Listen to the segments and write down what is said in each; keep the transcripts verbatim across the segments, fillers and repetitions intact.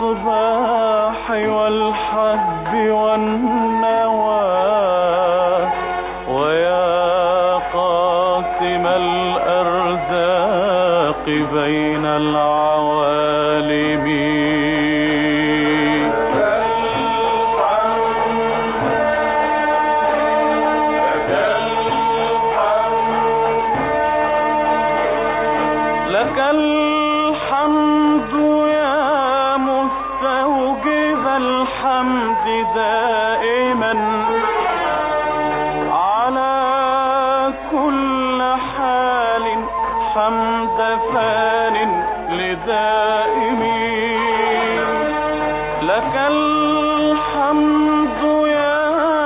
الصباح والحب والنوى ويا قاسم الأرزاق بين العوالم لك الحمد يا مستوجب الحمد دائما على كل حال حمد فان لدائمي لك الحمد يا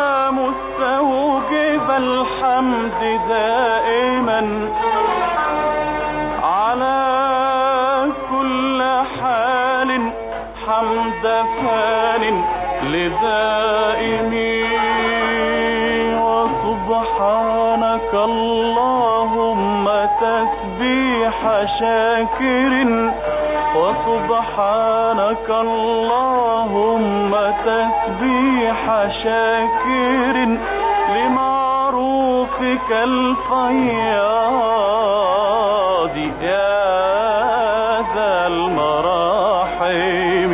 مستوجب الحمد دائما على كل حال حمد فان لدائمي وسبحانك اللهم تسبيح شاكر وسبحانك اللهم تسبيح شاكر لمعروفك الفياض يا ذا المراحم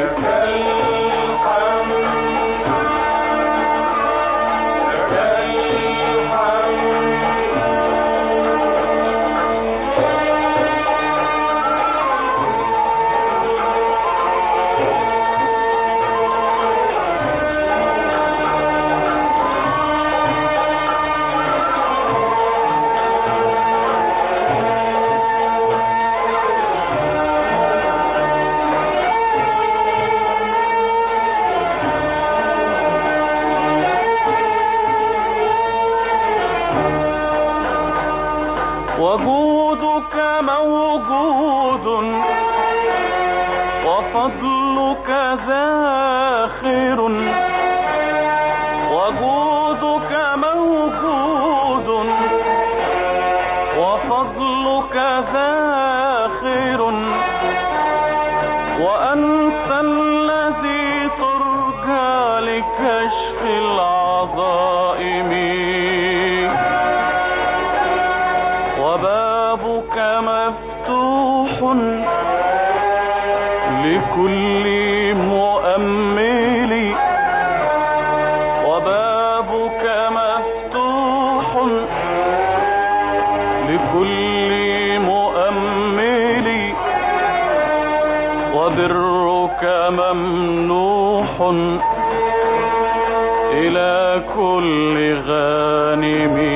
وجودك موجود وفضلك ذاخر وجودك موجود وفضلك ذاخر وأنت الذي ترجى لكشف العظائم وبابك مفتوح لكل مؤمل وبابك مفتوح لكل مؤمل وبرك ممنوح إلى كل غانم